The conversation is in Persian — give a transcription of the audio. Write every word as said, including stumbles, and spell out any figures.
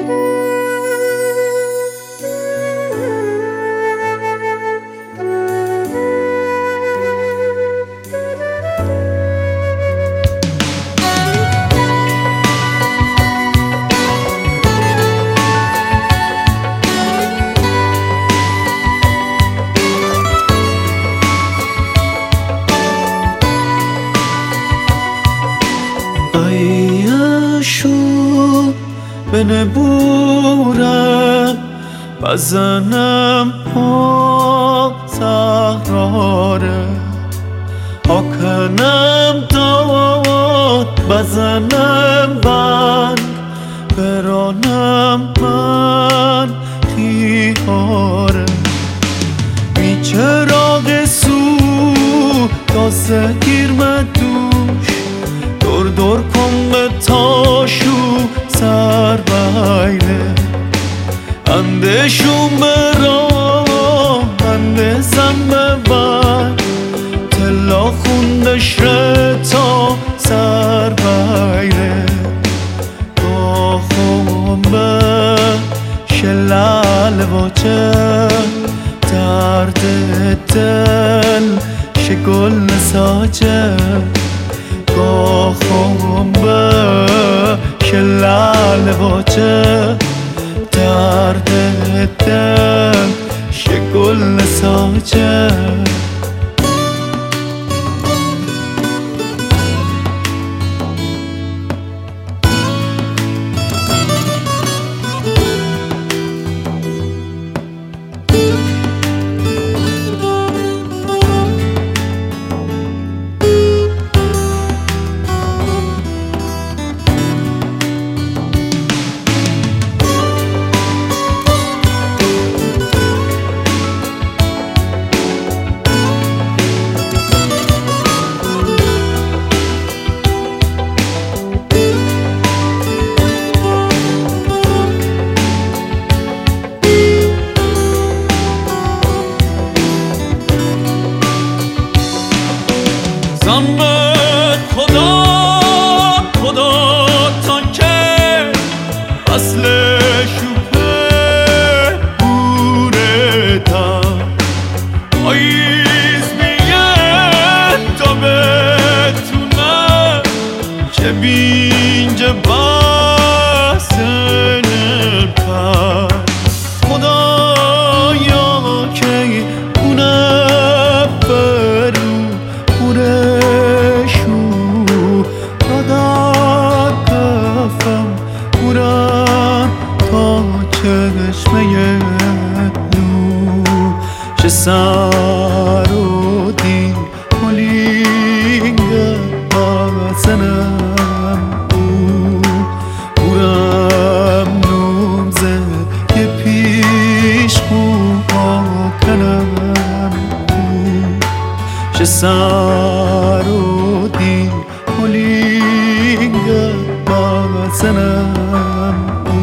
شو بنبورم بزنم پا تهراره آکنم داد بزنم بند برانم من خیاره بی چراغ سو تازه گیر مدوش دور دور کن به تاشو سر بایله اندشون برا اندزم ببر تلا خوندش تا سر بایله با خوم به شلال واجه درد دل شگل نساجه با خوم به شلال واجه درد دل شگل نساجه زنبت خدا خدا تا که اصل شوپه بوره تا آیز میگه تا بتونه که بینجا بسنم کار خدایا که اونه برو بوره چشمه نوش سر و دی ملینگ بزنم او بورم نومزه یه پیش خوبا کنم او سر و دی ملینگ بزنم